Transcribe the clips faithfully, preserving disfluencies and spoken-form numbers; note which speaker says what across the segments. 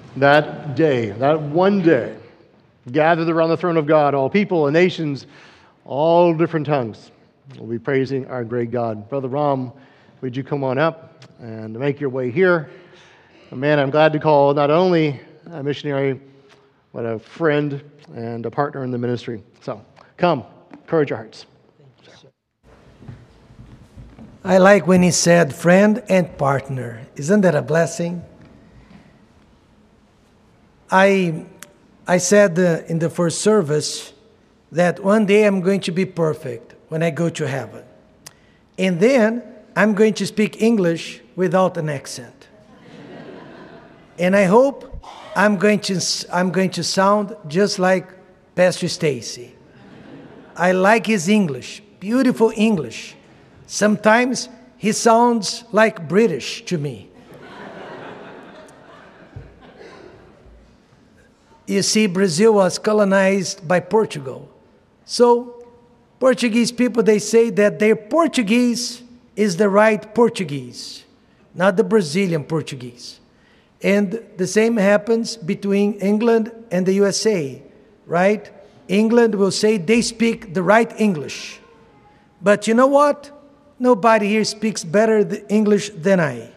Speaker 1: That day, that one day, gathered around the throne of God, all people and nations, all different tongues, will be praising our great God. Brother Ram, would you come on up and make your way here? Man, I'm glad to call not only a missionary, but a friend and a partner in the ministry. So, come, encourage our hearts.
Speaker 2: I like when he said friend and partner. Isn't that a blessing? I, I said uh, in the first service that one day I'm going to be perfect when I go to heaven. And then I'm going to speak English without an accent. And I hope I'm going to, I'm going to sound just like Pastor Stacy. I like his English, beautiful English. Sometimes he sounds like British to me. You see, Brazil was colonized by Portugal. So Portuguese people, they say that their Portuguese is the right Portuguese, not the Brazilian Portuguese. And the same happens between England and the U S A, right? England will say they speak the right English. But you know what? Nobody here speaks better the English than I.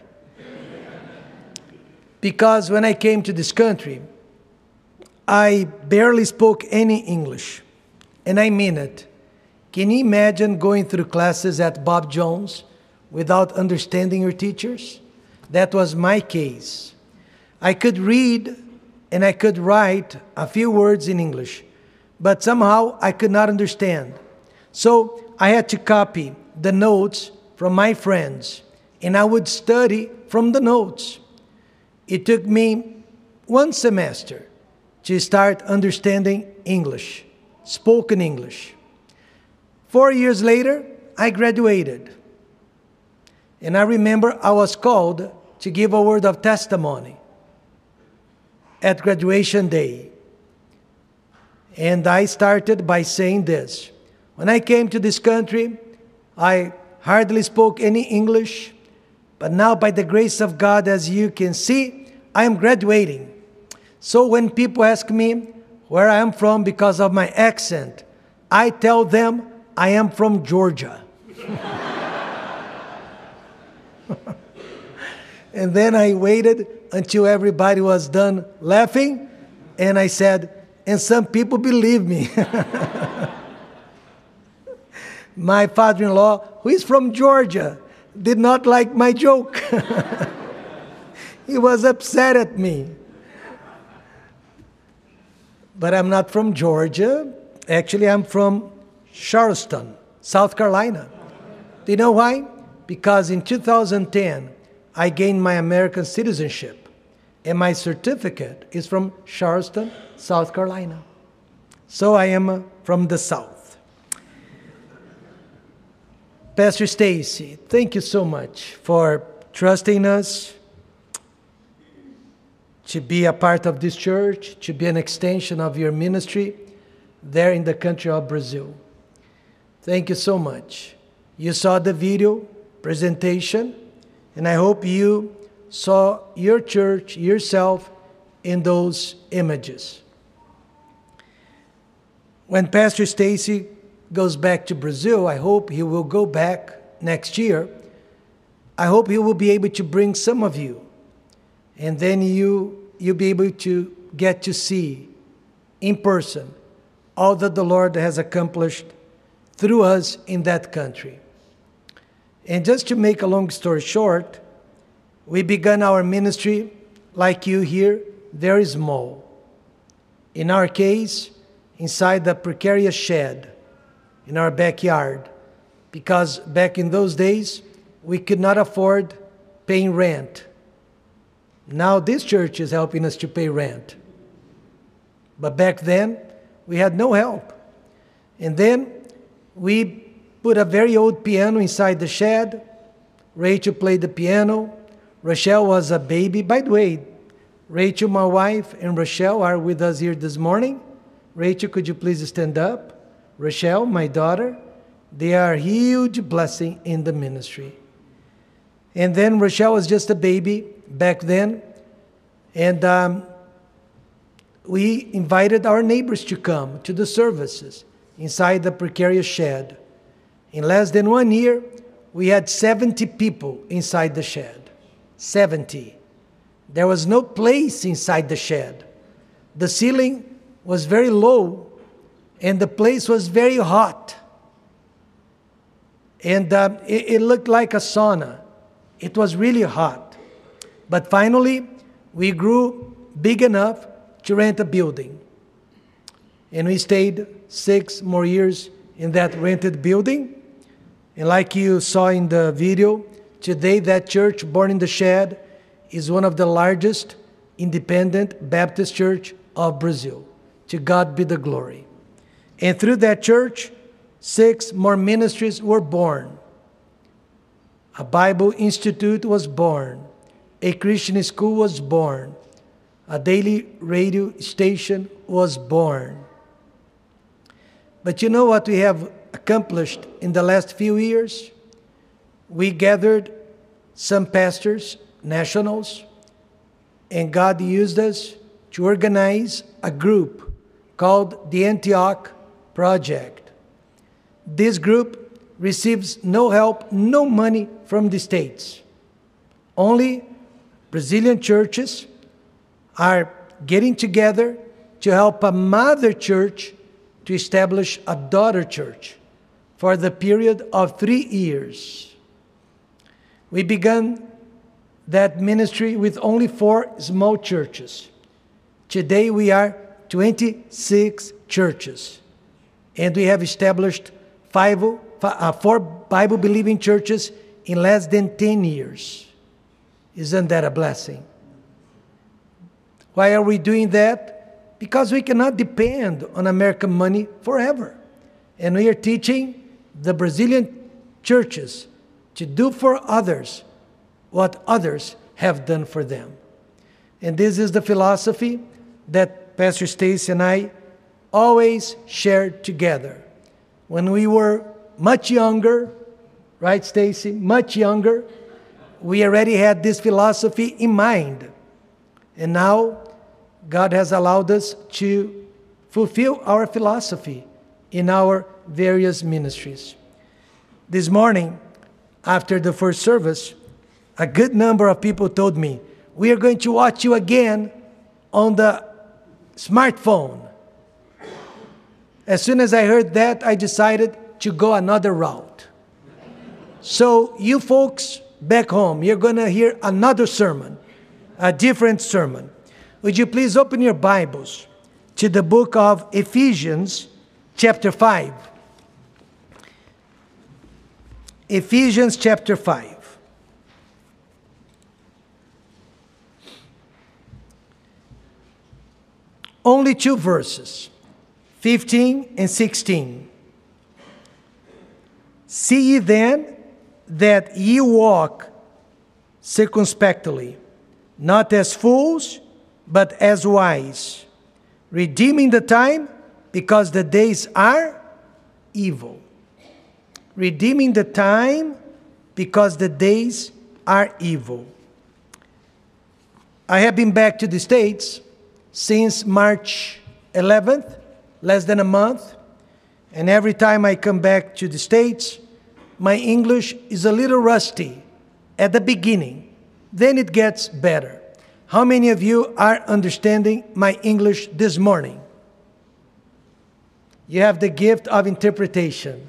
Speaker 2: Because when I came to this country, I barely spoke any English. And I mean it. Can you imagine going through classes at Bob Jones without understanding your teachers? That was my case. I could read and I could write a few words in English, but somehow I could not understand. So I had to copy the notes from my friends, and I would study from the notes. It took me one semester to start understanding English, spoken English. Four years later, I graduated. And I remember I was called to give a word of testimony at graduation day. And I started by saying this. When I came to this country, I hardly spoke any English, but now by the grace of God, as you can see, I am graduating. So when people ask me where I am from because of my accent, I tell them I am from Georgia. And then I waited until everybody was done laughing, and I said, and some people believe me. My father-in-law, who is from Georgia, did not like my joke. He was upset at me. But I'm not from Georgia. Actually, I'm from Charleston, South Carolina. Do you know why? Because in two thousand ten, I gained my American citizenship, and my certificate is from Charleston, South Carolina. So I am uh, from the South. Pastor Stacy, thank you so much for trusting us to be a part of this church, to be an extension of your ministry there in the country of Brazil. Thank you so much. You saw the video presentation, and I hope you saw your church, yourself, in those images. When Pastor Stacy goes back to Brazil, I hope he will go back next year. I hope he will be able to bring some of you, and then you, you'll be able to get to see in person all that the Lord has accomplished through us in that country. And just to make a long story short, we began our ministry, like you here, very small. In our case, inside the precarious shed in our backyard, because back in those days, we could not afford paying rent. Now this church is helping us to pay rent. But back then, we had no help. And then we put a very old piano inside the shed. Rachel played the piano. Rochelle was a baby. By the way, Rachel, my wife, and Rochelle are with us here this morning. Rachel, could you please stand up? Rochelle, my daughter, they are a huge blessing in the ministry. And then Rochelle was just a baby back then. And um, we invited our neighbors to come to the services inside the precarious shed. In less than one year, we had seventy people inside the shed. seventy. There was no place inside the shed. The ceiling was very low, and the place was very hot. And um, it, it looked like a sauna. It was really hot. But finally, we grew big enough to rent a building. And we stayed six more years in that rented building. And like you saw in the video, today that church, Born in the Shed, is one of the largest independent Baptist church of Brazil. To God be the glory. And through that church, six more ministries were born. A Bible Institute was born. A Christian school was born. A daily radio station was born. But you know what we have accomplished in the last few years? We gathered some pastors, nationals, and God used us to organize a group called the Antioch Project. This group receives no help, no money from the States. Only Brazilian churches are getting together to help a mother church to establish a daughter church for the period of three years. We began that ministry with only four small churches. Today we are twenty-six churches, and we have established five, uh, four Bible-believing churches in less than ten years. Isn't that a blessing? Why are we doing that? Because we cannot depend on American money forever. And we are teaching the Brazilian churches to do for others what others have done for them. And this is the philosophy that Pastor Stacy and I always shared together. When we were much younger, right, Stacy? Much younger, we already had this philosophy in mind. And now, God has allowed us to fulfill our philosophy in our various ministries. This morning, after the first service, a good number of people told me, we are going to watch you again on the smartphone. As soon as I heard that, I decided to go another route. So you folks back home, you're going to hear another sermon, a different sermon. Would you please open your Bibles to the book of Ephesians, chapter five. Ephesians chapter five. Only two verses, fifteen and sixteen. See ye then that ye walk circumspectly, not as fools, but as wise, redeeming the time, because the days are evil. Redeeming the time, because the days are evil. I have been back to the States since March eleventh, less than a month. And every time I come back to the States, my English is a little rusty at the beginning. Then it gets better. How many of you are understanding my English this morning? You have the gift of interpretation.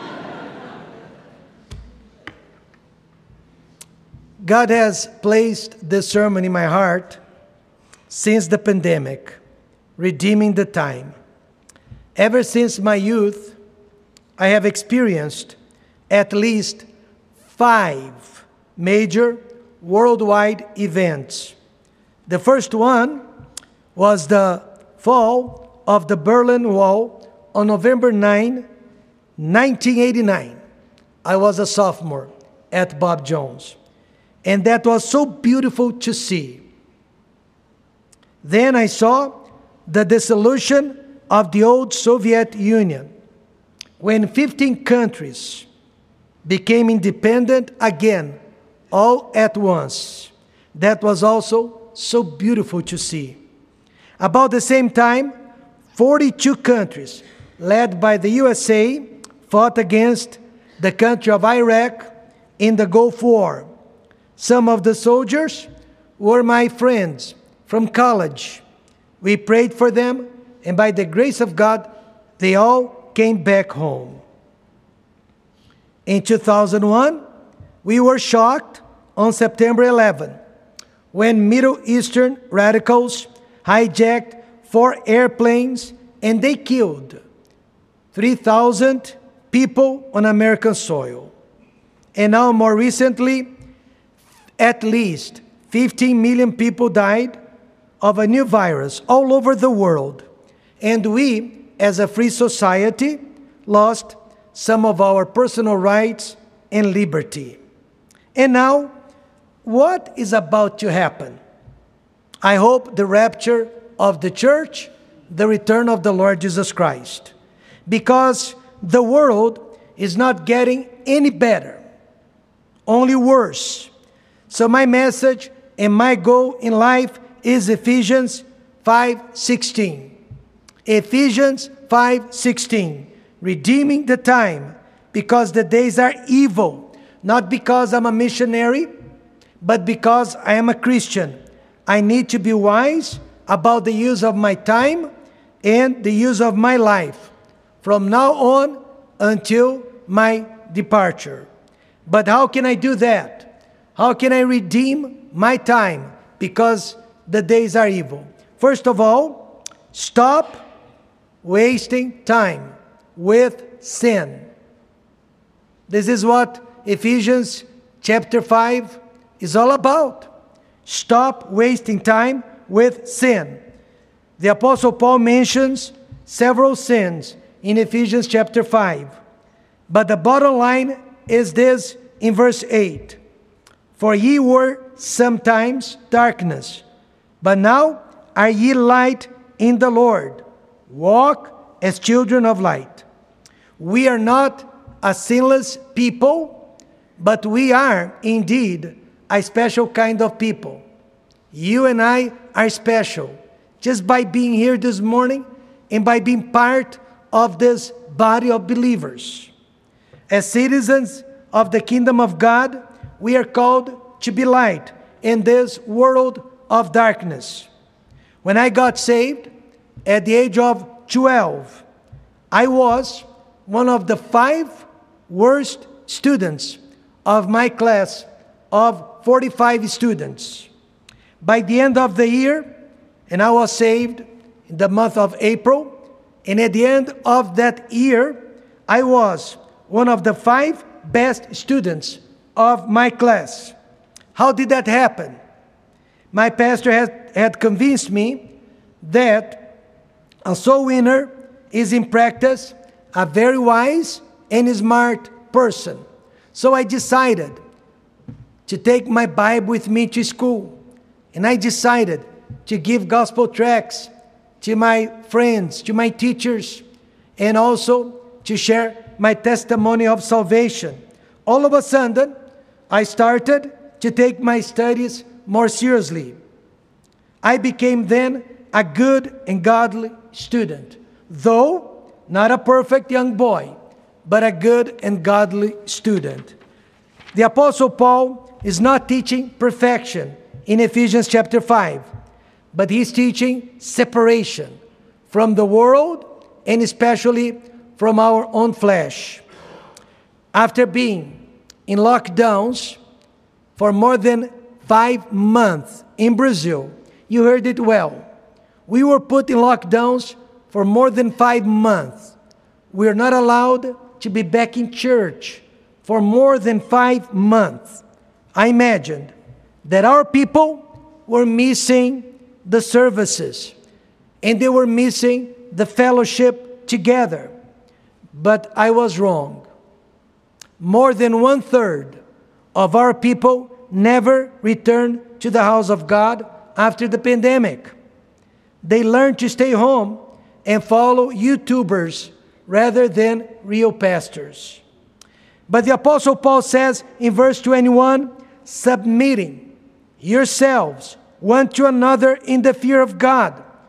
Speaker 2: God has placed this sermon in my heart since the pandemic, redeeming the time. Ever since my youth, I have experienced at least five major worldwide events. The first one was the fall of the Berlin Wall on November ninth, nineteen eighty-nine. I was a sophomore at Bob Jones, and that was so beautiful to see. Then I saw the dissolution of the old Soviet Union, when fifteen countries became independent again, all at once. That was also so beautiful to see. About the same time, forty-two countries, led by the U S A, fought against the country of Iraq in the Gulf War. Some of the soldiers were my friends from college. We prayed for them, and by the grace of God, they all came back home. In two thousand one, we were shocked on September eleventh when Middle Eastern radicals hijacked four airplanes and they killed three thousand people on American soil. And now more recently, at least fifteen million people died of a new virus all over the world. And we, as a free society, lost some of our personal rights and liberty. And now, what is about to happen? I hope the rapture of the church, the return of the Lord Jesus Christ. Because the world is not getting any better, only worse. So my message and my goal in life is Ephesians five sixteen. Ephesians five sixteen. Redeeming the time, because the days are evil. Not because I'm a missionary, but because I am a Christian. I need to be wise about the use of my time and the use of my life from now on until my departure. But how can I do that? How can I redeem my time? Because the days are evil. First of all, stop wasting time with sin. This is what Ephesians chapter five is all about. Stop wasting time with sin. The Apostle Paul mentions several sins in Ephesians chapter five. But the bottom line is this in verse eight. For ye were sometimes darkness, but now are ye light in the Lord. Walk as children of light. We are not a sinless people, but we are indeed a special kind of people. You and I are special just by being here this morning and by being part of this body of believers. As citizens of the kingdom of God, we are called to be light in this world of darkness. When I got saved at the age of twelve, I was one of the five worst students of my class of forty-five students. By the end of the year, and I was saved in the month of April, and at the end of that year, I was one of the five best students of my class. How did that happen? My pastor had, had convinced me that a soul winner is in practice a very wise and smart person. So I decided to take my Bible with me to school. And I decided to give gospel tracts to my friends, to my teachers, and also to share my testimony of salvation. All of a sudden, I started to take my studies more seriously. I became then a good and godly student, though not a perfect young boy, but a good and godly student. The Apostle Paul is not teaching perfection in Ephesians chapter five, but he's teaching separation from the world and especially from our own flesh. After being in lockdowns for more than five months in Brazil, you heard it well. We were put in lockdowns for more than five months. We are not allowed to be back in church for more than five months. I imagined that our people were missing the services and they were missing the fellowship together. But I was wrong. More than one third of our people never returned to the house of God after the pandemic. They learned to stay home and follow YouTubers rather than real pastors. But the Apostle Paul says in verse twenty-one, submitting yourselves one to another in the fear of God.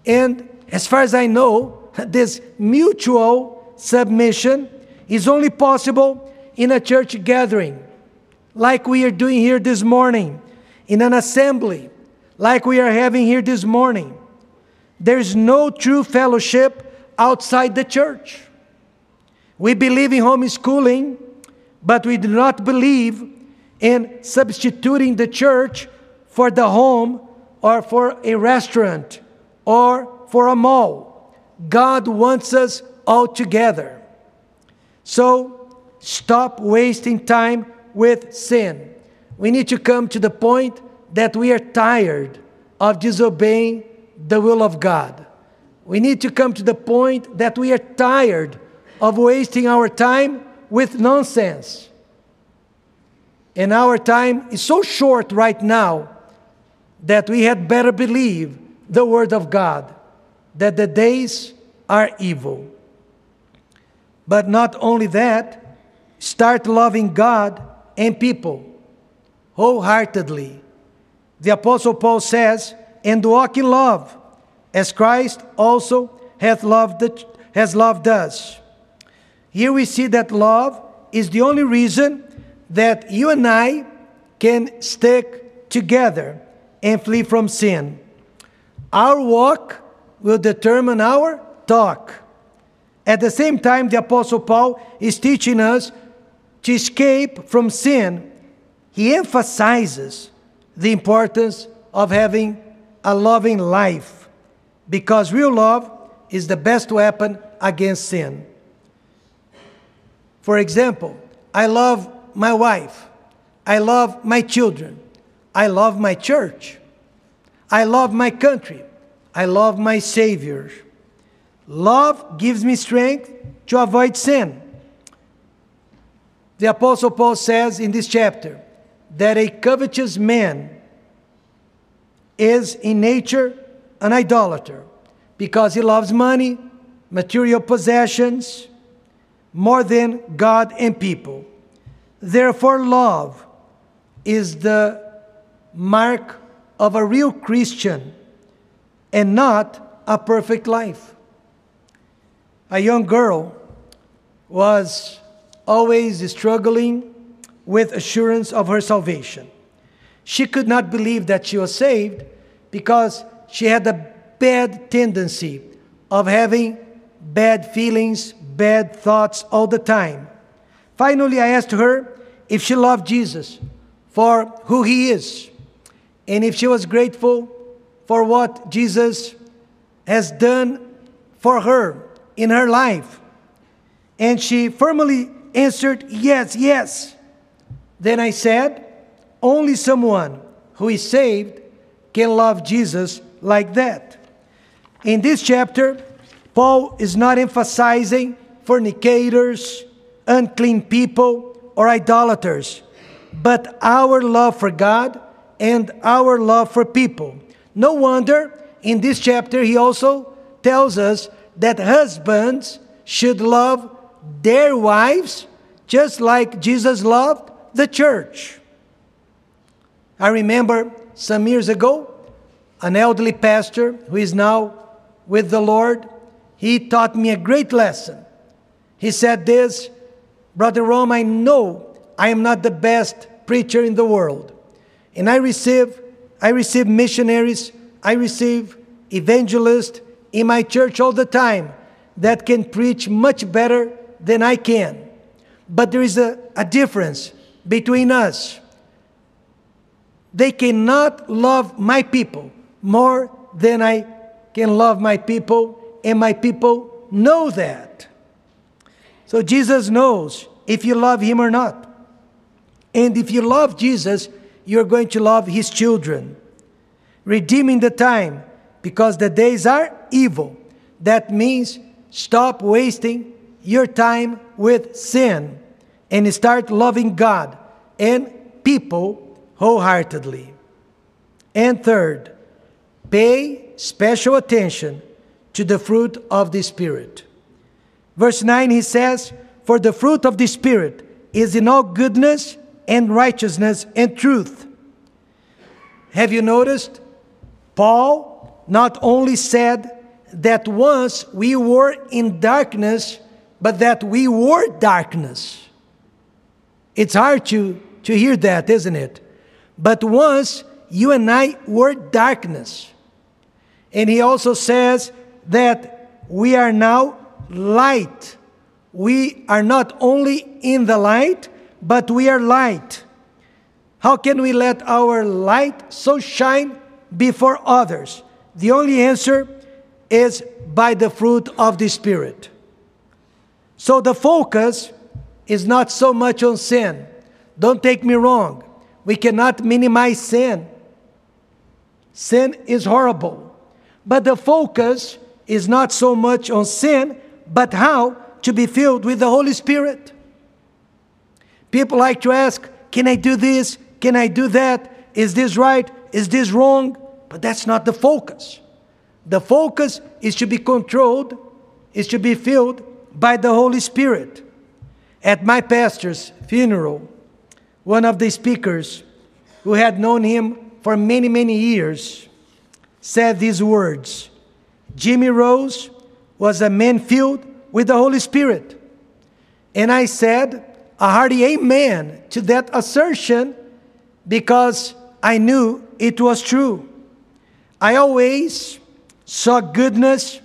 Speaker 2: And as far as I know, this mutual submission is only possible in a church gathering, like we are doing here this morning, in an assembly, like we are having here this morning. There is no true fellowship outside the church. We believe in homeschooling, but we do not believe in substituting the church for the home or for a restaurant or for a mall. God wants us all together. So stop wasting time with sin. We need to come to the point that we are tired of disobeying the will of God. We need to come to the point that we are tired of wasting our time with nonsense. And our time is so short right now that we had better believe the word of God, that the days are evil. But not only that, start loving God and people wholeheartedly. The Apostle Paul says, and walk in love, as Christ also hath loved the, has loved us. Here we see that love is the only reason that you and I can stick together and flee from sin. Our walk will determine our talk. At the same time, the Apostle Paul is teaching us to escape from sin. He emphasizes the importance of having a loving life, because real love is the best weapon against sin. For example, I love my wife. I love my children. I love my church. I love my country. I love my Savior. Love gives me strength to avoid sin. The Apostle Paul says in this chapter that a covetous man is in nature an idolater because he loves money, material possessions, more than God and people. Therefore, love is the mark of a real Christian and not a perfect life. A young girl was always struggling with assurance of her salvation. She could not believe that she was saved because she had a bad tendency of having bad feelings, bad thoughts all the time. Finally, I asked her if she loved Jesus for who He is, and if she was grateful for what Jesus has done for her in her life. And she firmly answered, yes, yes. Then I said, only someone who is saved can love Jesus like that. In this chapter, Paul is not emphasizing fornicators, unclean people, or idolaters, but our love for God and our love for people. No wonder in this chapter he also tells us that husbands should love their wives just like Jesus loved the church. I remember some years ago, an elderly pastor who is now with the Lord, he taught me a great lesson. He said this, Brother Rome, I know I am not the best preacher in the world. And I receive, I receive missionaries, I receive evangelists in my church all the time that can preach much better than I can. But there is a, a difference between us. They cannot love my people more than I can love my people, and my people know that. So Jesus knows if you love Him or not. And if you love Jesus, you're going to love His children. Redeeming the time, because the days are evil. That means stop wasting your time with sin and start loving God and people wholeheartedly. And third, pay special attention to the fruit of the Spirit. Verse nine, he says, for the fruit of the Spirit is in all goodness and righteousness and truth. Have you noticed? Paul not only said that once we were in darkness, but that we were darkness. It's hard to, to hear that, isn't it? But once you and I were darkness. And he also says that we are now light. We are not only in the light, but we are light. How can we let our light so shine before others? The only answer is by the fruit of the Spirit. So the focus is not so much on sin. Don't take me wrong. We cannot minimize sin. Sin is horrible. But the focus is not so much on sin, but how to be filled with the Holy Spirit. People like to ask, can I do this? Can I do that? Is this right? Is this wrong? But that's not the focus. The focus is to be controlled, is to be filled by the Holy Spirit. At my pastor's funeral, one of the speakers who had known him for many, many years said these words: Jimmy Rose was a man filled with the Holy Spirit. And I said a hearty amen to that assertion because I knew it was true. I always saw goodness,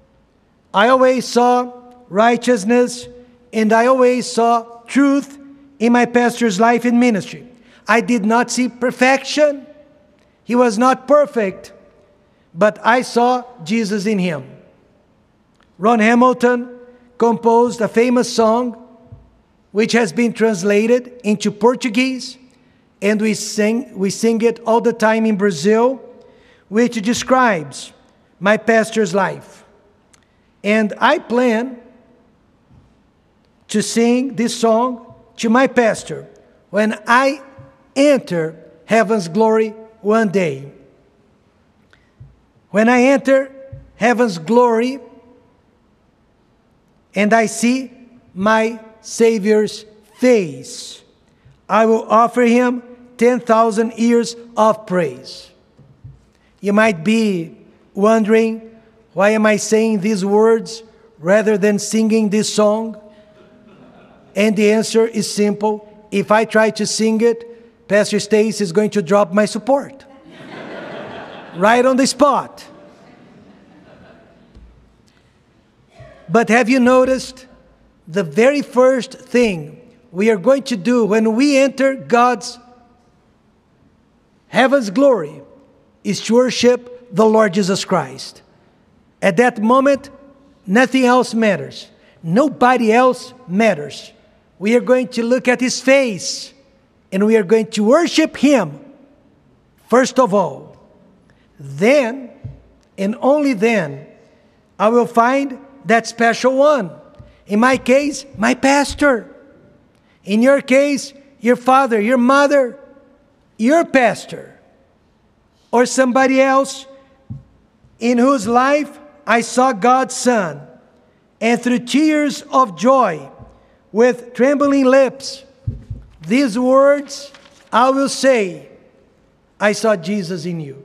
Speaker 2: I always saw righteousness, and I always saw truth in my pastor's life and ministry. I did not see perfection. He was not perfect, but I saw Jesus in him. Ron Hamilton composed a famous song which has been translated into Portuguese, and we sing, we sing it all the time in Brazil, which describes my pastor's life. And I plan to sing this song to my pastor when I enter heaven's glory one day. When I enter heaven's glory and I see my Savior's face, I will offer him ten thousand years of praise. You might be wondering, why am I saying these words rather than singing this song? And the answer is simple. If I try to sing it, Pastor Stace is going to drop my support. Right on the spot. But have you noticed the very first thing we are going to do when we enter God's heaven's glory is to worship the Lord Jesus Christ. At that moment, nothing else matters. Nobody else matters. We are going to look at his face and we are going to worship him first of all. Then, and only then, I will find that special one. In my case, my pastor. In your case, your father, your mother, your pastor, or somebody else in whose life I saw God's Son. And through tears of joy, with trembling lips, these words I will say, I saw Jesus in you.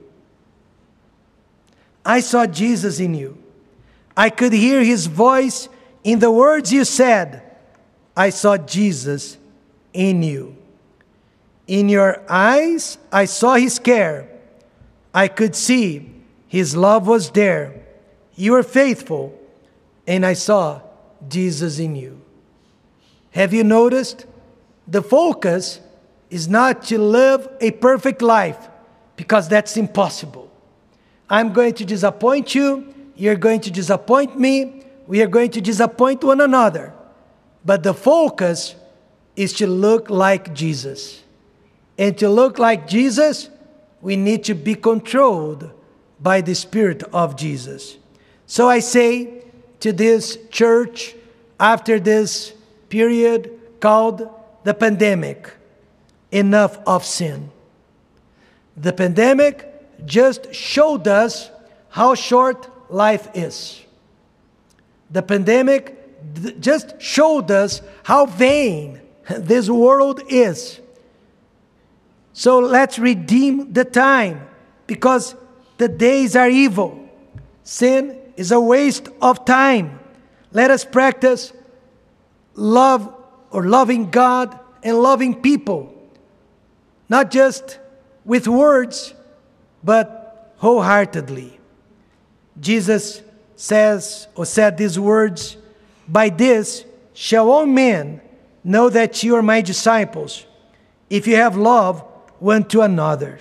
Speaker 2: I saw Jesus in you. I could hear his voice in the words you said. I saw Jesus in you. In your eyes, I saw his care. I could see his love was there. You were faithful, and I saw Jesus in you. Have you noticed? The focus is not to live a perfect life, because that's impossible. I'm going to disappoint you. You're going to disappoint me. We are going to disappoint one another. But the focus is to look like Jesus. And to look like Jesus, we need to be controlled by the Spirit of Jesus. So I say to this church, after this period called the pandemic, enough of sin. The pandemic just showed us how short life is. The pandemic th- just showed us how vain this world is. So let's redeem the time, because the days are evil. Sin is a waste of time. Let us practice love or loving God and loving people, not just with words, but wholeheartedly. Jesus says or said these words, "By this shall all men know that you are my disciples, if you have love one to another."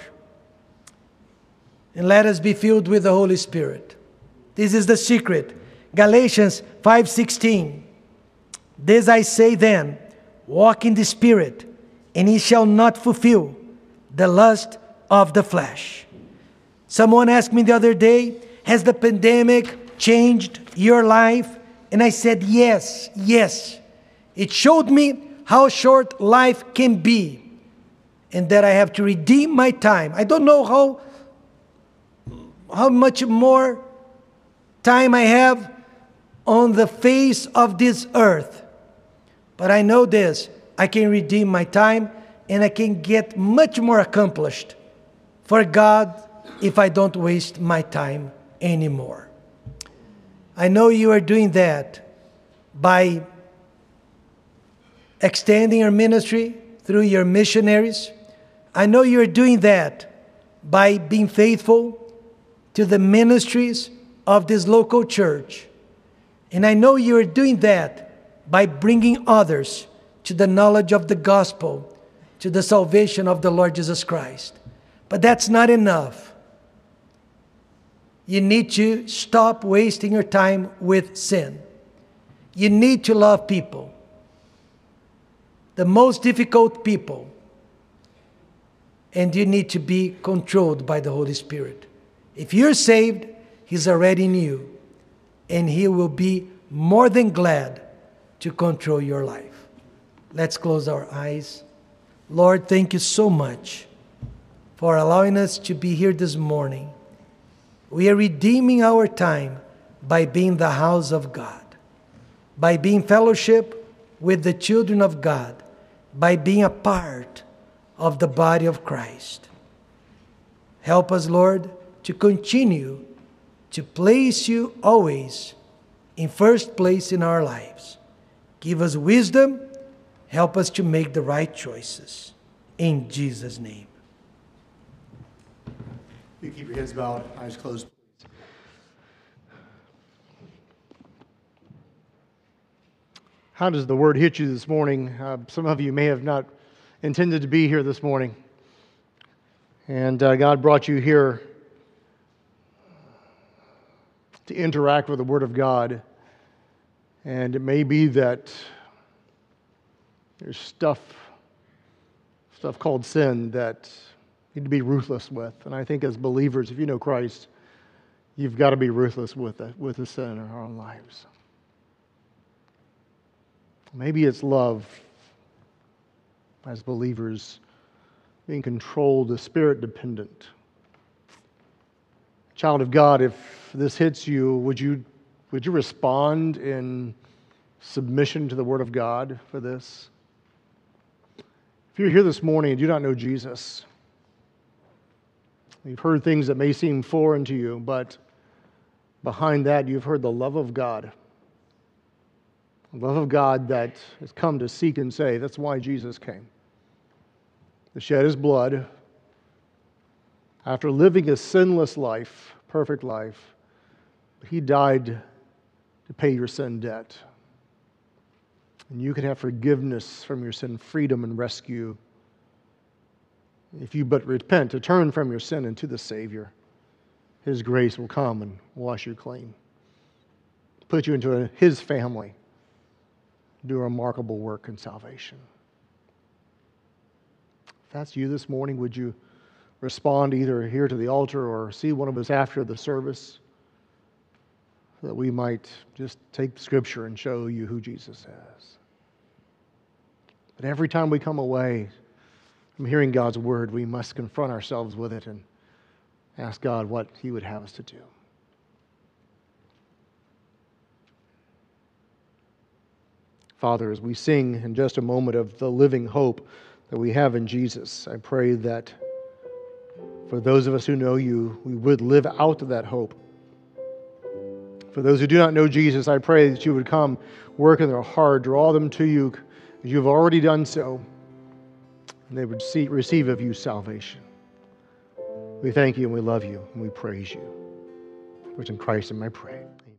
Speaker 2: And let us be filled with the Holy Spirit. This is the secret. Galatians five sixteen. "This I say then, walk in the Spirit, and ye shall not fulfill the lust of the flesh." Someone asked me the other day, has the pandemic changed your life? And I said, yes, yes. It showed me how short life can be, and that I have to redeem my time. I don't know how, how much more time I have on the face of this earth. But I know this, I can redeem my time, and I can get much more accomplished for God if I don't waste my time anymore. I know you are doing that by extending your ministry through your missionaries. I know you're doing that by being faithful to the ministries of this local church. And I know you're doing that by bringing others to the knowledge of the gospel, to the salvation of the Lord Jesus Christ. But that's not enough. You need to stop wasting your time with sin. You need to love people. The most difficult people. And you need to be controlled by the Holy Spirit. If you're saved, He's already in you. And He will be more than glad to control your life. Let's close our eyes. Lord, thank you so much for allowing us to be here this morning. We are redeeming our time by being the house of God, by being fellowship with the children of God, by being a part of the body of Christ. Help us, Lord, to continue to place you always in first place in our lives. Give us wisdom. Help us to make the right choices. In Jesus' name.
Speaker 1: You keep your heads bowed, eyes closed, please. How does the word hit you this morning? Uh, some of you may have not intended to be here this morning. And uh, God brought you here to interact with the Word of God. And it may be that there's stuff, stuff called sin that you need to be ruthless with. And I think as believers, if you know Christ, you've got to be ruthless with the, with the sin in our own lives. Maybe it's love as believers, being controlled, spirit dependent. Child of God, if this hits you, would you would you respond in submission to the Word of God for this? If you're here this morning and you do not know Jesus, you've heard things that may seem foreign to you, but behind that you've heard the love of God. The love of God that has come to seek and save. That's why Jesus came. To shed His blood after living a sinless life, perfect life. He died to pay your sin debt. And you can have forgiveness from your sin, freedom and rescue. If you but repent, to turn from your sin and to the Savior, His grace will come and wash you clean. Put you into a, His family. Do a remarkable work in salvation. If that's you this morning, would you respond either here to the altar or see one of us after the service so that we might just take Scripture and show you who Jesus is. But every time we come away from hearing God's Word, we must confront ourselves with it and ask God what He would have us to do. Father, as we sing in just a moment of the living hope that we have in Jesus, I pray that for those of us who know you, we would live out of that hope. For those who do not know Jesus, I pray that you would come, work in their heart, draw them to you, as you've already done so, and they would see, receive of you salvation. We thank you and we love you and we praise you. For it's in Christ and I pray.